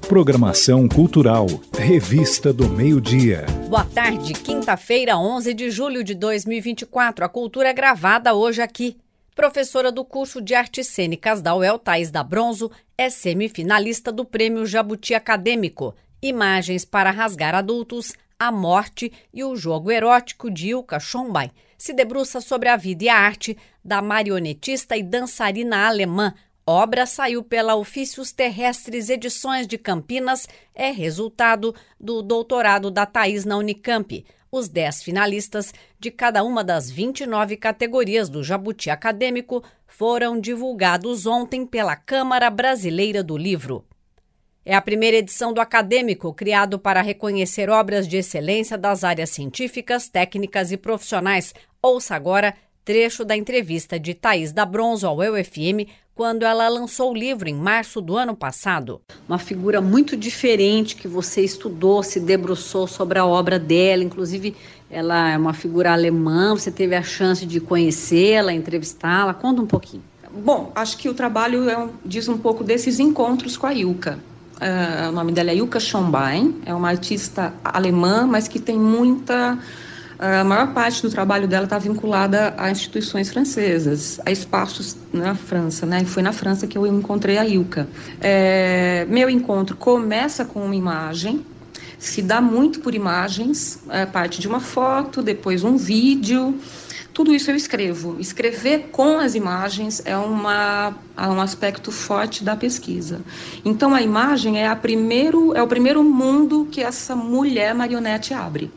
Programação cultural, Revista do Meio-Dia. Boa tarde, quinta-feira, 11 de julho de 2024. A cultura é gravada hoje aqui. Professora do curso de Artes Cênicas da UEL, Thaís D'Abronzo, é semifinalista do Prêmio Jabuti Acadêmico. Imagens para rasgar adultos, a morte e o jogo erótico de Ilka Schombein. Se debruça sobre a vida e a arte da marionetista e dançarina alemã. Obra saiu pela Ofícios Terrestres Edições de Campinas, é resultado do doutorado da Thaís na Unicamp. Os 10 finalistas de cada uma das 29 categorias do Jabuti Acadêmico foram divulgados ontem pela Câmara Brasileira do Livro. É a primeira edição do Acadêmico, criado para reconhecer obras de excelência das áreas científicas, técnicas e profissionais. Ouça agora trecho da entrevista de Thaís D'Abronzo ao UEL-FM, quando ela lançou o livro em março do ano passado. Uma figura muito diferente que você estudou, se debruçou sobre a obra dela, inclusive ela é uma figura alemã, você teve a chance de conhecê-la, entrevistá-la, conta um pouquinho. Bom, acho que o trabalho diz um pouco desses encontros com a Ilka. O nome dela é Ilka Schombein, é uma artista alemã, mas que tem muita... A maior parte do trabalho dela está vinculada a instituições francesas, a espaços na França, né? Foi na França que eu encontrei a Ilka. Meu encontro começa com uma imagem, se dá muito por imagens, parte de uma foto, depois um vídeo, tudo isso eu escrevo. Escrever com as imagens é um aspecto forte da pesquisa. Então a imagem é o primeiro mundo que essa mulher marionete abre.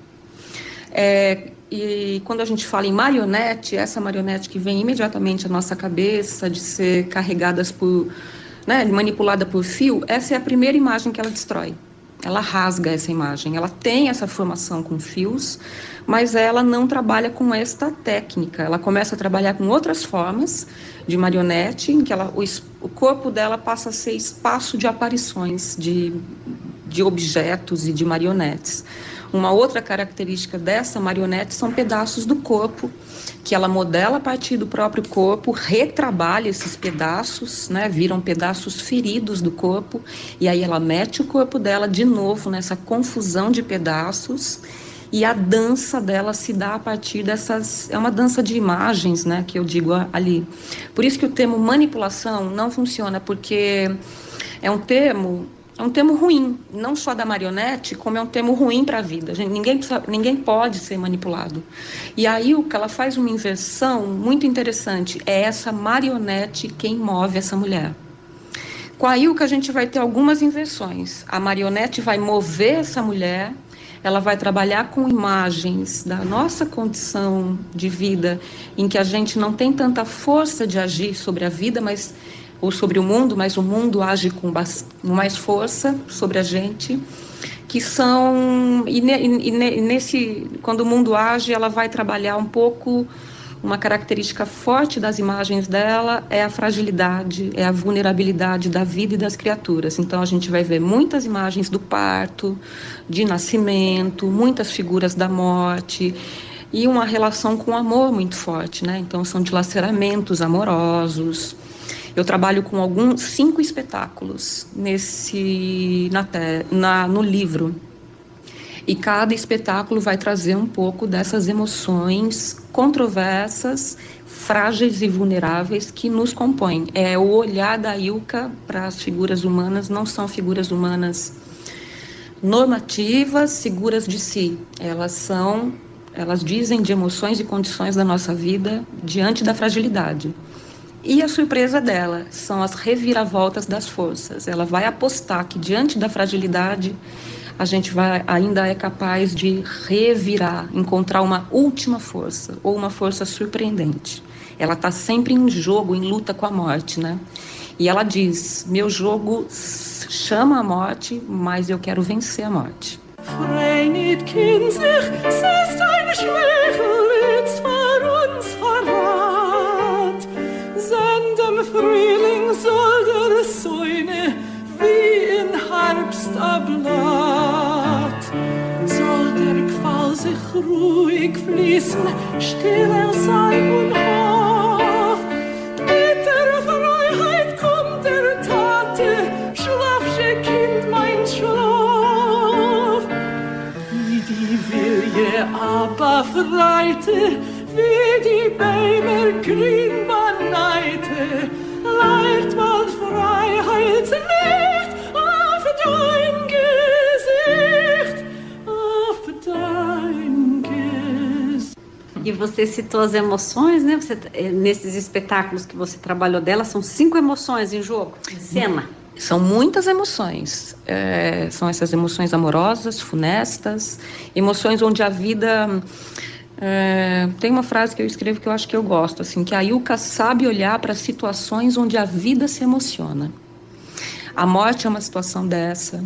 E quando a gente fala em marionete, essa marionete que vem imediatamente à nossa cabeça, de ser carregadas manipulada por fio, essa é a primeira imagem que ela destrói. Ela rasga essa imagem, ela tem essa formação com fios, mas ela não trabalha com esta técnica. Ela começa a trabalhar com outras formas de marionete, em que o corpo dela passa a ser espaço de aparições de objetos e de marionetes. Uma outra característica dessa marionete são pedaços do corpo, que ela modela a partir do próprio corpo, retrabalha esses pedaços, viram pedaços feridos do corpo, e aí ela mete o corpo dela de novo nessa confusão de pedaços, e a dança dela se dá a partir dessas... É uma dança de imagens, que eu digo ali. Por isso que o termo manipulação não funciona, porque é um termo ruim, não só da marionete, como é um termo ruim para a vida. Ninguém pode ser manipulado. E a Ilka, ela faz uma inversão muito interessante. É essa marionete quem move essa mulher. Com a Ilka, a gente vai ter algumas inversões. A marionete vai mover essa mulher, ela vai trabalhar com imagens da nossa condição de vida, em que a gente não tem tanta força de agir sobre a vida, ou sobre o mundo, mas o mundo age com mais força sobre a gente, que são... quando o mundo age, ela vai trabalhar um pouco, uma característica forte das imagens dela é a fragilidade, é a vulnerabilidade da vida e das criaturas. Então a gente vai ver muitas imagens do parto, de nascimento, muitas figuras da morte, e uma relação com o amor muito forte, Então são dilaceramentos amorosos. Eu trabalho com 5 espetáculos no livro. E cada espetáculo vai trazer um pouco dessas emoções controversas, frágeis e vulneráveis que nos compõem. O olhar da Ilka para as figuras humanas não são figuras humanas normativas, seguras de si. Elas dizem de emoções e condições da nossa vida diante da fragilidade. E a surpresa dela são as reviravoltas das forças. Ela vai apostar que diante da fragilidade a gente ainda é capaz de revirar, encontrar uma última força, ou uma força surpreendente. Ela está sempre em jogo, em luta com a morte, E ela diz, meu jogo chama a morte, mas eu quero vencer a morte. Frei nicht kind sich, es ist ein Schmechelitz vor uns verrat. Sendem Frühling soll der Säune wie in Herbst ablatt. Soll der Qual sich ruhig fließen, stiller sein und hoch. Mit der Freiheit kommt der Tate, schlafsche Kind, mein Freite, wie die Bäume grün beneite, leicht mal Freiheitslicht auf dein Gesicht, auf dein Gesicht. E você citou as emoções, né? Nesses espetáculos que você trabalhou dela, são 5 emoções em jogo, em cena. São muitas emoções, são essas emoções amorosas, funestas, emoções onde a vida... tem uma frase que eu escrevo que eu acho que eu gosto, assim, que a Ilka sabe olhar para situações onde a vida se emociona. A morte é uma situação dessa,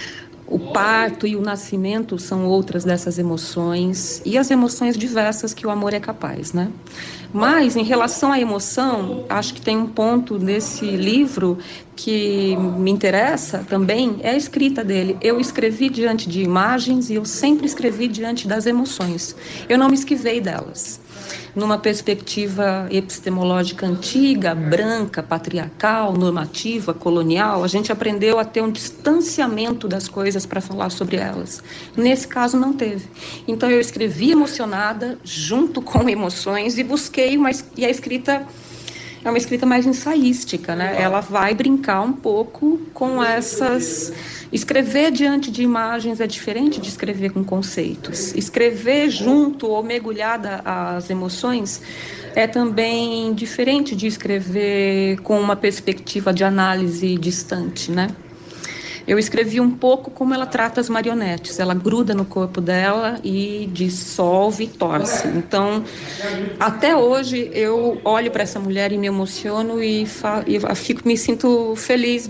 o parto e o nascimento são outras dessas emoções, e as emoções diversas que o amor é capaz, né? Mas, em relação à emoção, acho que tem um ponto nesse livro que me interessa também, é a escrita dele. Eu escrevi diante de imagens e eu sempre escrevi diante das emoções. Eu não me esquivei delas. Numa perspectiva epistemológica antiga, branca, patriarcal, normativa, colonial, a gente aprendeu a ter um distanciamento das coisas para falar sobre elas. Nesse caso, não teve. Então, eu escrevi emocionada, junto com emoções, e busquei e a escrita é uma escrita mais ensaística, né? Ela vai brincar um pouco com essas... Escrever diante de imagens é diferente de escrever com conceitos. Escrever junto ou mergulhada às emoções é também diferente de escrever com uma perspectiva de análise distante, né? Eu escrevi um pouco como ela trata as marionetes. Ela gruda no corpo dela e dissolve e torce. Então, até hoje, eu olho para essa mulher e me emociono e me sinto feliz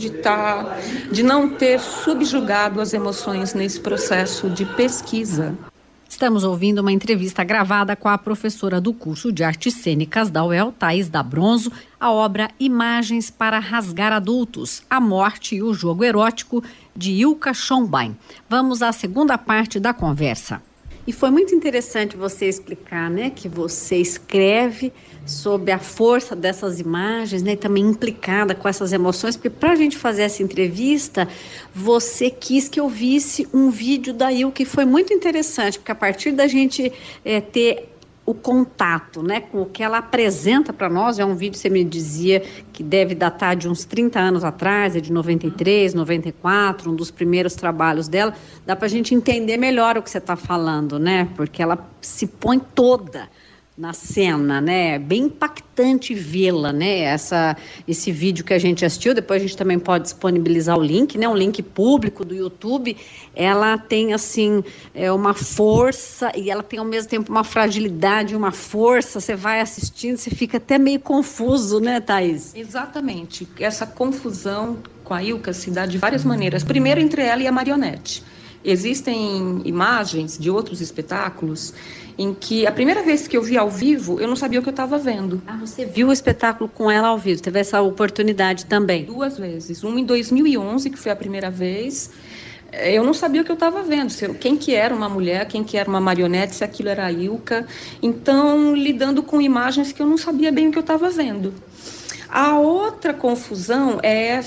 de não ter subjugado as emoções nesse processo de pesquisa. Estamos ouvindo uma entrevista gravada com a professora do curso de Artes Cênicas da UEL, Thaís da Bronzo, a obra Imagens para Rasgar Adultos, a Morte e o Jogo Erótico, de Ilka Schonbein. Vamos à segunda parte da conversa. E foi muito interessante você explicar, né, que você escreve sobre a força dessas imagens, né, e também implicada com essas emoções, porque para a gente fazer essa entrevista, você quis que eu visse um vídeo da Ilka, que foi muito interessante, porque a partir da gente ter o contato, né, com o que ela apresenta para nós, é um vídeo, você me dizia, que deve datar de uns 30 anos atrás, é de 93, 94, um dos primeiros trabalhos dela, dá para a gente entender melhor o que você está falando, né, porque ela se põe toda na cena, né, bem impactante vê-la, né, esse vídeo que a gente assistiu, depois a gente também pode disponibilizar o link, né, um link público do YouTube. Ela tem, assim, uma força e ela tem ao mesmo tempo uma fragilidade, uma força, você vai assistindo, você fica até meio confuso, né, Thaís? Exatamente, essa confusão com a Ilka se dá de várias maneiras, primeiro entre ela e a marionete. Existem imagens de outros espetáculos em que a primeira vez que eu vi ao vivo, eu não sabia o que eu estava vendo. Ah, você viu o espetáculo com ela ao vivo, teve essa oportunidade também? 2 vezes, uma em 2011, que foi a primeira vez. Eu não sabia o que eu estava vendo, quem que era uma mulher, quem que era uma marionete, se aquilo era a Ilka. Então, lidando com imagens que eu não sabia bem o que eu estava vendo. A outra confusão é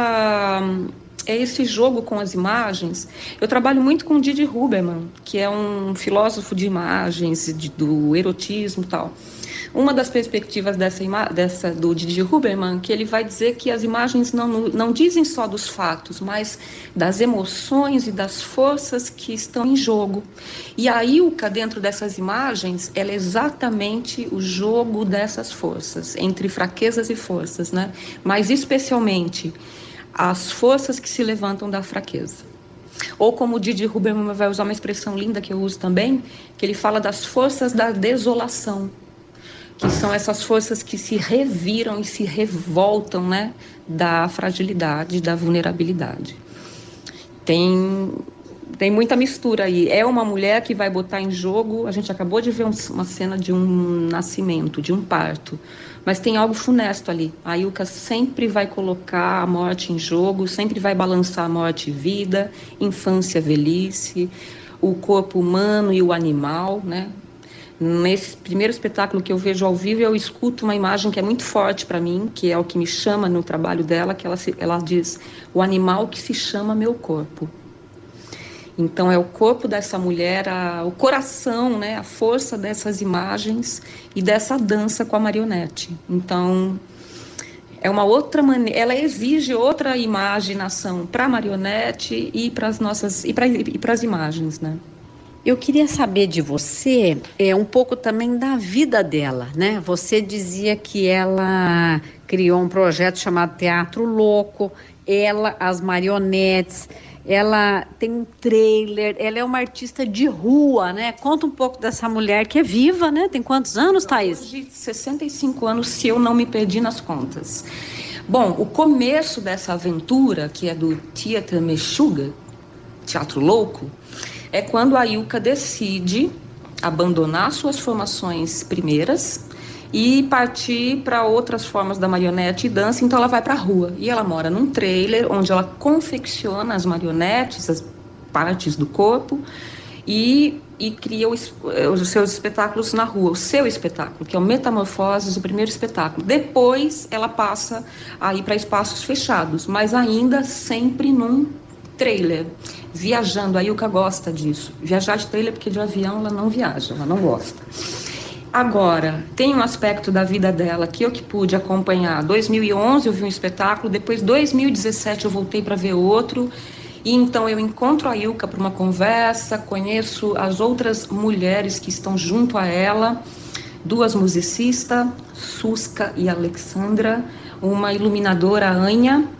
esse jogo com as imagens. Eu trabalho muito com Didi Huberman, que é um filósofo de imagens, do erotismo e tal. Uma das perspectivas do Didi Huberman, que ele vai dizer que as imagens não dizem só dos fatos, mas das emoções e das forças que estão em jogo. E a Ilka, dentro dessas imagens, ela é exatamente o jogo dessas forças, entre fraquezas e forças, né? Mas especialmente as forças que se levantam da fraqueza. Ou como o Didi Huberman vai usar uma expressão linda que eu uso também, que ele fala das forças da desolação, que são essas forças que se reviram e se revoltam, né, da fragilidade, da vulnerabilidade. Tem muita mistura aí. É uma mulher que vai botar em jogo, a gente acabou de ver uma cena de um nascimento, de um parto, mas tem algo funesto ali. A Ilka sempre vai colocar a morte em jogo, sempre vai balançar a morte e vida, infância, velhice, o corpo humano e o animal, né? Nesse primeiro espetáculo que eu vejo ao vivo, eu escuto uma imagem que é muito forte para mim, que é o que me chama no trabalho dela, que ela diz: o animal que se chama meu corpo. Então é o corpo dessa mulher, o coração, né, a força dessas imagens e dessa dança com a marionete. Então é uma outra maneira, ela exige outra imaginação para a marionete e para as nossas e para as imagens, né? Eu queria saber de você um pouco também da vida dela, né? Você dizia que ela criou um projeto chamado Teatro Louco, as marionetes. Ela tem um trailer, ela é uma artista de rua, né? Conta um pouco dessa mulher que é viva, né? Tem quantos anos, Thaís? Hoje, 65 anos, se eu não me perdi nas contas. Bom, o começo dessa aventura, que é do Theater Meshuggah, Teatro Louco, é quando a Ilka decide abandonar suas formações primeiras e partir para outras formas da marionete e dança. Então ela vai para a rua e ela mora num trailer onde ela confecciona as marionetes, as partes do corpo e cria os seus espetáculos na rua. O seu espetáculo, que é o Metamorfoses, o primeiro espetáculo. Depois ela passa a ir para espaços fechados, mas ainda sempre num trailer, viajando. A Ilka gosta disso, viajar de trailer, porque de avião ela não viaja, ela não gosta. Agora, tem um aspecto da vida dela que eu que pude acompanhar. 2011 eu vi um espetáculo, depois 2017 eu voltei para ver outro, e então eu encontro a Ilka para uma conversa, conheço as outras mulheres que estão junto a ela, 2 musicistas, Suska e Alexandra, uma iluminadora, Anya.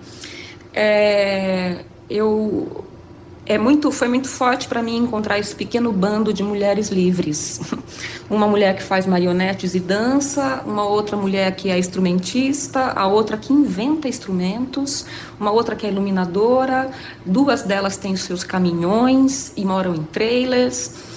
Foi muito forte para mim encontrar esse pequeno bando de mulheres livres. Uma mulher que faz marionetes e dança, uma outra mulher que é instrumentista, a outra que inventa instrumentos, uma outra que é iluminadora, 2 delas têm seus caminhões e moram em trailers.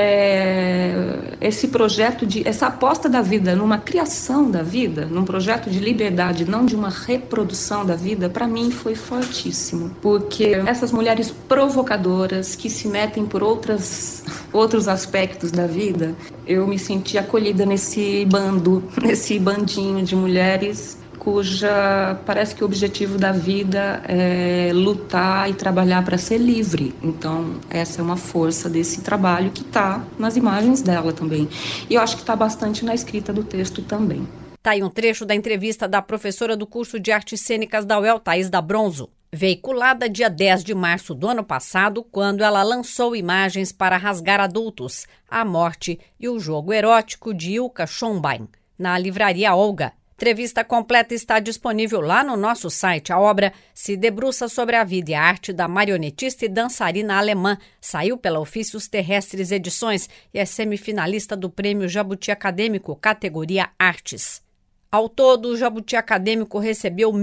Esse projeto essa aposta da vida numa criação da vida, num projeto de liberdade, não de uma reprodução da vida, para mim foi fortíssimo, porque essas mulheres provocadoras que se metem por outros aspectos da vida, eu me senti acolhida nesse bandinho de mulheres cuja parece que o objetivo da vida é lutar e trabalhar para ser livre. Então, essa é uma força desse trabalho que está nas imagens dela também. E eu acho que está bastante na escrita do texto também. Tá aí um trecho da entrevista da professora do curso de Artes Cênicas da UEL, Thaís da Bronzo, veiculada dia 10 de março do ano passado, quando ela lançou imagens para Rasgar Adultos, A Morte e o Jogo Erótico de Ilka Schonbein, na livraria Olga. Entrevista completa está disponível lá no nosso site. A obra se debruça sobre a vida e a arte da marionetista e dançarina alemã. Saiu pela Ofícios Terrestres Edições e é semifinalista do Prêmio Jabuti Acadêmico, categoria Artes. Ao todo, o Jabuti Acadêmico recebeu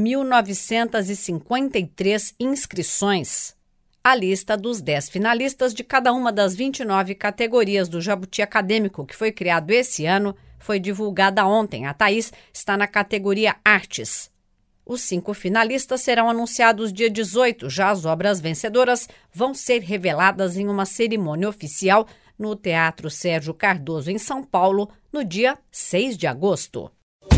1.953 inscrições. A lista dos 10 finalistas de cada uma das 29 categorias do Jabuti Acadêmico, que foi criado esse ano, foi divulgada ontem. A Thaís está na categoria Artes. Os 5 finalistas serão anunciados dia 18. Já as obras vencedoras vão ser reveladas em uma cerimônia oficial no Teatro Sérgio Cardoso, em São Paulo, no dia 6 de agosto.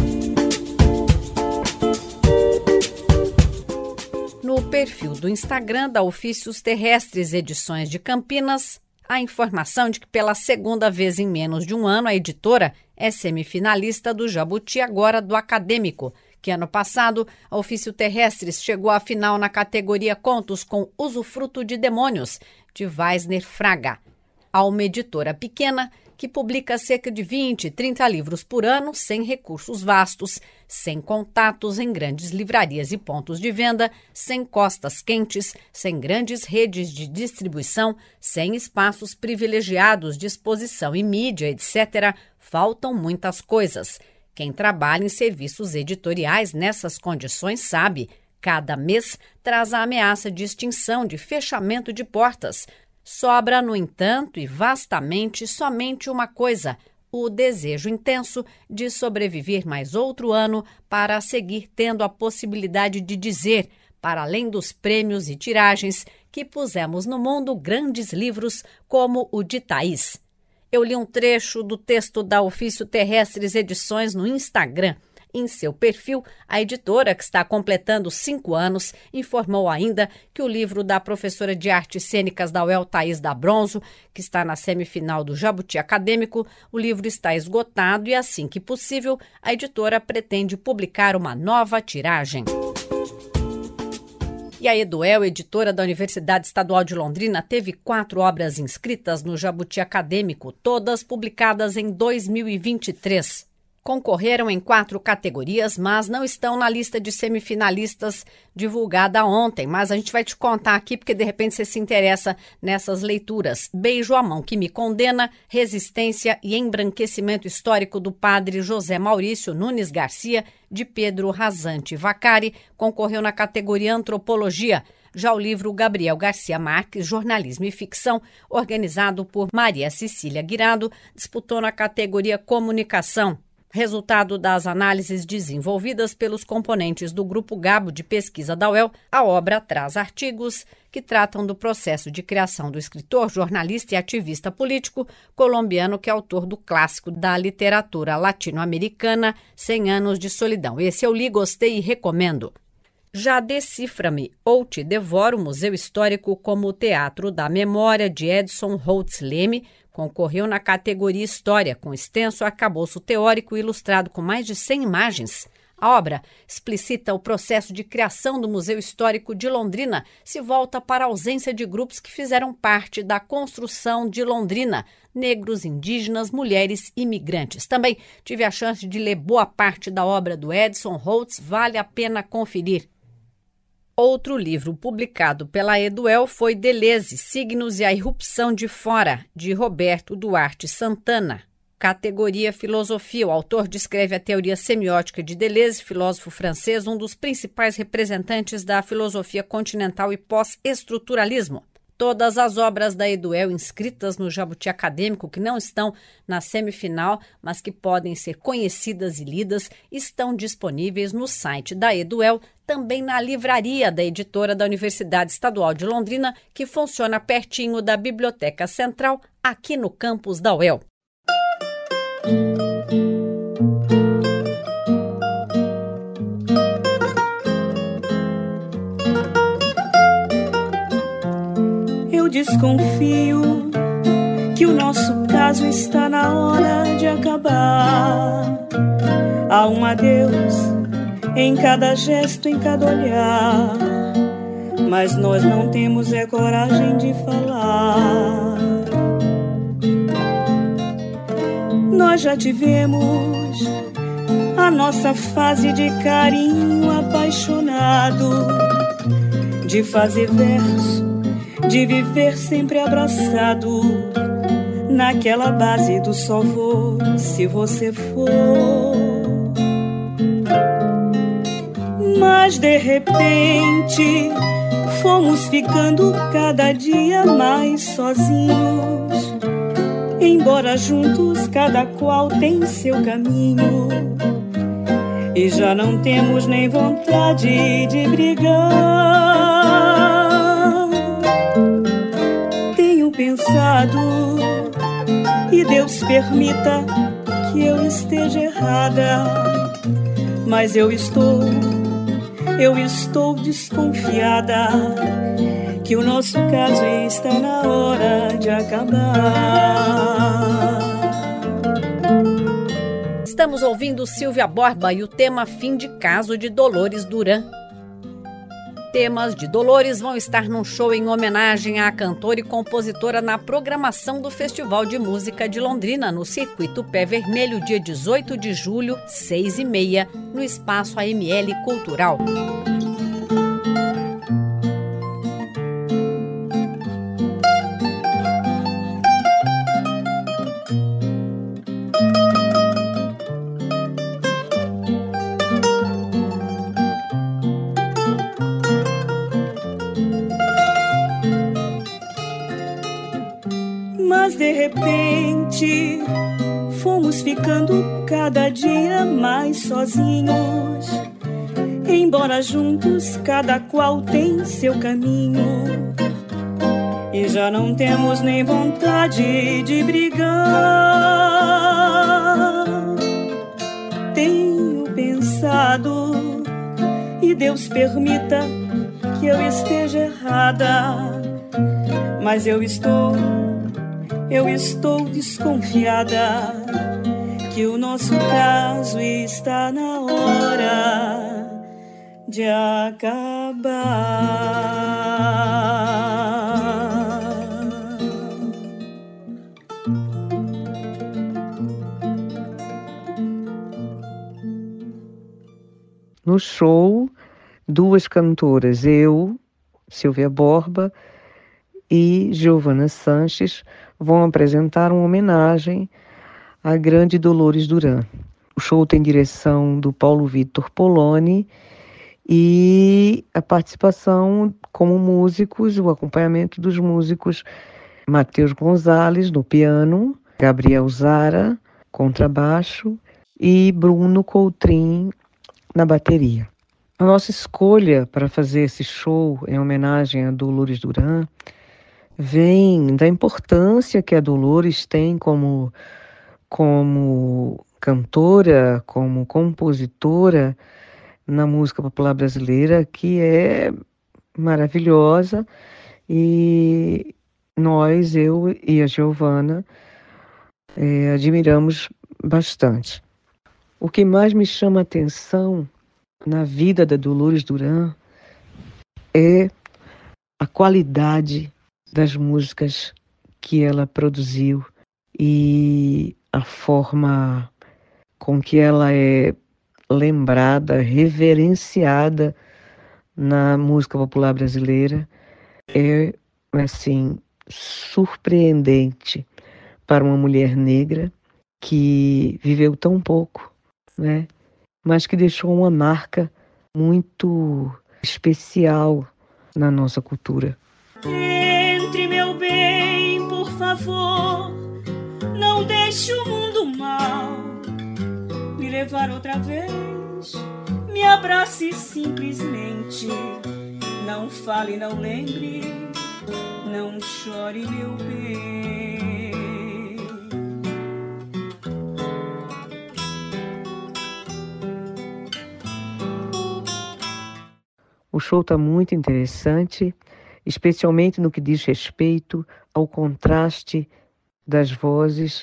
No perfil do Instagram da Ofícios Terrestres Edições de Campinas, a informação de que pela segunda vez em menos de um ano a editora é semifinalista do Jabuti Agora do Acadêmico, que ano passado a Ofício Terrestres chegou à final na categoria Contos com Usufruto de Demônios, de Weisner Fraga. Há uma editora pequena que publica cerca de 20, 30 livros por ano, sem recursos vastos, sem contatos em grandes livrarias e pontos de venda, sem costas quentes, sem grandes redes de distribuição, sem espaços privilegiados de exposição e mídia, etc., faltam muitas coisas. Quem trabalha em serviços editoriais nessas condições sabe, cada mês traz a ameaça de extinção, de fechamento de portas. Sobra, no entanto, e vastamente, somente uma coisa: o desejo intenso de sobreviver mais outro ano para seguir tendo a possibilidade de dizer, para além dos prêmios e tiragens, que pusemos no mundo grandes livros como o de Thaís. Eu li um trecho do texto da Ofício Terrestres Edições no Instagram. Em seu perfil, a editora, que está completando 5 anos, informou ainda que o livro da professora de artes cênicas da UEL, Thaís da Bronzo, que está na semifinal do Jabuti Acadêmico, o livro está esgotado e, assim que possível, a editora pretende publicar uma nova tiragem. E a Eduel, editora da Universidade Estadual de Londrina, teve 4 obras inscritas no Jabuti Acadêmico, todas publicadas em 2023. Concorreram em 4 categorias, mas não estão na lista de semifinalistas divulgada ontem. Mas a gente vai te contar aqui, porque de repente você se interessa nessas leituras. Beijo à Mão que Me Condena, Resistência e Embranquecimento Histórico do Padre José Maurício Nunes Garcia, de Pedro Rasante Vacari, concorreu na categoria Antropologia. Já o livro Gabriel Garcia Marques, Jornalismo e Ficção, organizado por Maria Cecília Guirado, disputou na categoria Comunicação. Resultado das análises desenvolvidas pelos componentes do Grupo Gabo de Pesquisa da UEL, a obra traz artigos que tratam do processo de criação do escritor, jornalista e ativista político colombiano que é autor do clássico da literatura latino-americana, 100 Anos de Solidão. Esse eu li, gostei e recomendo. Já Decifra-me ou Te Devoro, Museu Histórico como o Teatro da Memória, de Edson Holtz Leme, concorreu na categoria História, com extenso arcabouço teórico ilustrado com mais de 100 imagens. A obra explicita o processo de criação do Museu Histórico de Londrina, se volta para a ausência de grupos que fizeram parte da construção de Londrina, negros, indígenas, mulheres e imigrantes. Também tive a chance de ler boa parte da obra do Edson Holtz, vale a pena conferir. Outro livro publicado pela Eduel foi Deleuze, Signos e a Irrupção de Fora, de Roberto Duarte Santana. Categoria Filosofia. O autor descreve a teoria semiótica de Deleuze, filósofo francês, um dos principais representantes da filosofia continental e pós-estruturalismo. Todas as obras da Eduel inscritas no Jabuti Acadêmico, que não estão na semifinal, mas que podem ser conhecidas e lidas, estão disponíveis no site da Eduel, também na livraria da editora da Universidade Estadual de Londrina, que funciona pertinho da Biblioteca Central, aqui no campus da UEL. Desconfio que o nosso caso está na hora de acabar. Há um adeus em cada gesto, em cada olhar, mas nós não temos coragem de falar. Nós já tivemos a nossa fase de carinho apaixonado, de fazer verso, de viver sempre abraçado, naquela base do só vou se você for. Mas de repente fomos ficando cada dia mais sozinhos, embora juntos cada qual tem seu caminho, e já não temos nem vontade de brigar. Pensado, e Deus permita que eu esteja errada, mas eu estou desconfiada que o nosso caso está na hora de acabar. Estamos ouvindo Silvia Borba e o tema Fim de Caso, de Dolores Duran. Temas de Dolores vão estar num show em homenagem à cantora e compositora na programação do Festival de Música de Londrina, no Circuito Pé Vermelho, dia 18 de julho, 6h30, no Espaço AML Cultural. De repente fomos ficando cada dia mais sozinhos, embora juntos cada qual tem seu caminho, e já não temos nem vontade de brigar. Tenho pensado passado e Deus permita que eu esteja errada, mas eu estou desconfiada que o nosso caso está na hora de acabar. No show, 2 cantoras, eu, Silvia Borba e Giovana Sanches, vão apresentar uma homenagem à grande Dolores Duran. O show tem direção do Paulo Vitor Poloni e a participação como músicos, o acompanhamento dos músicos Matheus Gonzalez no piano, Gabriel Zara, contrabaixo e Bruno Coutrin na bateria. A nossa escolha para fazer esse show em homenagem a Dolores Duran vem da importância que a Dolores tem como cantora, como compositora na música popular brasileira, que é maravilhosa, e nós, eu e a Giovana, admiramos bastante. O que mais me chama a atenção na vida da Dolores Duran é a qualidade das músicas que ela produziu e a forma com que ela é lembrada, reverenciada na música popular brasileira é, assim, surpreendente para uma mulher negra que viveu tão pouco, né? Mas que deixou uma marca muito especial na nossa cultura. Entre, meu bem, por favor, não deixe o mundo mal me levar outra vez. Me abrace simplesmente, não fale, não lembre, não chore, meu bem. O show está muito interessante, especialmente no que diz respeito ao contraste das vozes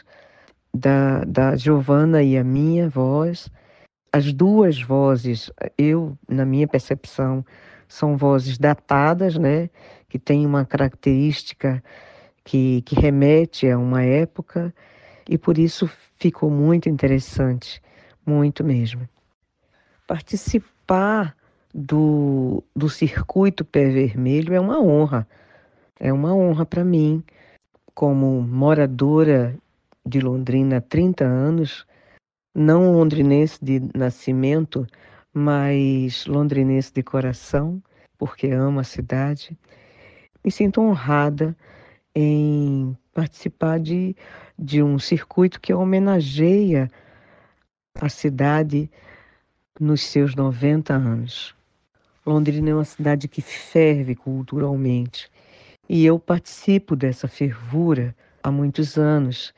da Giovana e a minha voz. As 2 vozes, na minha percepção, são vozes datadas, né? Que têm uma característica que remete a uma época, e por isso ficou muito interessante, muito mesmo. Participar do circuito Pé Vermelho é uma honra para mim, como moradora de Londrina há 30 anos, não londrinense de nascimento, mas londrinense de coração, porque amo a cidade. Me sinto honrada em participar de um circuito que homenageia a cidade nos seus 90 anos. Londrina é uma cidade que ferve culturalmente e eu participo dessa fervura há muitos anos.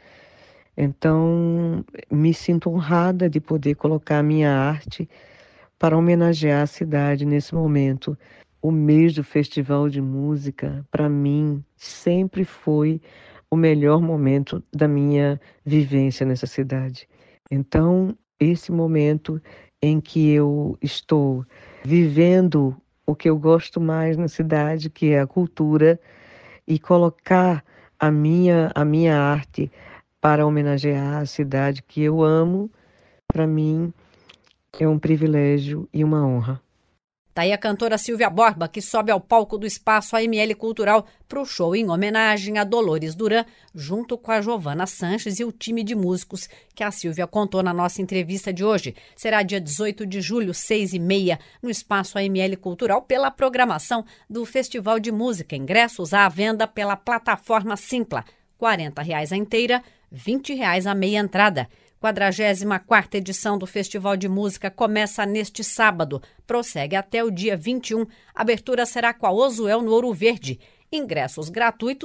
Então, me sinto honrada de poder colocar a minha arte para homenagear a cidade nesse momento. O mês do Festival de Música, para mim, sempre foi o melhor momento da minha vivência nessa cidade. Então, esse momento em que eu estou vivendo o que eu gosto mais na cidade, que é a cultura, e colocar a minha arte para homenagear a cidade que eu amo, para mim é um privilégio e uma honra. Tá aí a cantora Silvia Borba, que sobe ao palco do Espaço AML Cultural para o show em homenagem a Dolores Duran, junto com a Giovana Sanches e o time de músicos que a Silvia contou na nossa entrevista de hoje. Será dia 18 de julho, 6h30, no Espaço AML Cultural, pela programação do Festival de Música. Ingressos à venda pela plataforma Simpla, R$ 40 a inteira, R$ 20 a meia entrada. 44ª edição do Festival de Música começa neste sábado, prossegue até o dia 21. A abertura será com a Ozuel no Ouro Verde. Ingressos gratuitos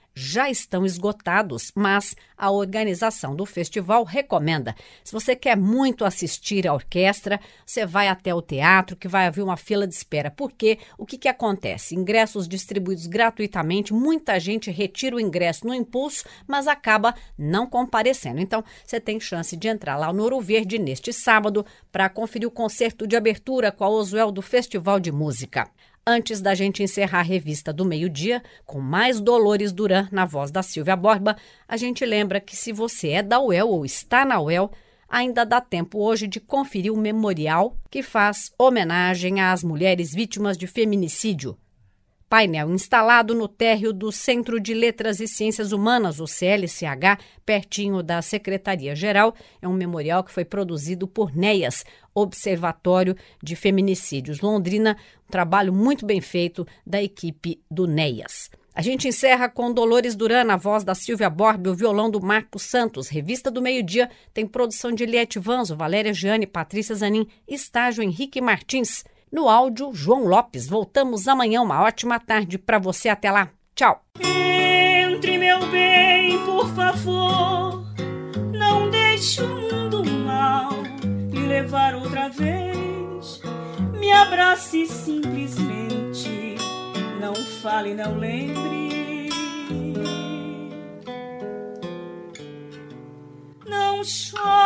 já estão esgotados, mas a organização do festival recomenda. Se você quer muito assistir a orquestra, você vai até o teatro, que vai haver uma fila de espera. Porque o que acontece? Ingressos distribuídos gratuitamente, muita gente retira o ingresso no impulso, mas acaba não comparecendo. Então, você tem chance de entrar lá no Ouro Verde neste sábado para conferir o concerto de abertura com a Oswell do Festival de Música. Antes da gente encerrar a revista do meio-dia, com mais Dolores Duran na voz da Silvia Borba, a gente lembra que se você é da UEL ou está na UEL, ainda dá tempo hoje de conferir o memorial que faz homenagem às mulheres vítimas de feminicídio. Painel instalado no térreo do Centro de Letras e Ciências Humanas, o CLCH, pertinho da Secretaria-Geral. É um memorial que foi produzido por NEAS, Observatório de Feminicídios Londrina, um trabalho muito bem feito da equipe do NEAS. A gente encerra com Dolores Duran, na voz da Silvia Borba, o violão do Marcos Santos. Revista do Meio-Dia tem produção de Eliette Vanzo, Valéria Gianni, Patrícia Zanin, estágio Henrique Martins. No áudio, João Lopes. Voltamos amanhã. Uma ótima tarde para você. Até lá. Tchau. Entre, meu bem, por favor, não deixe o mundo mal me levar outra vez. Me abrace simplesmente, não fale, não lembre. Não chore.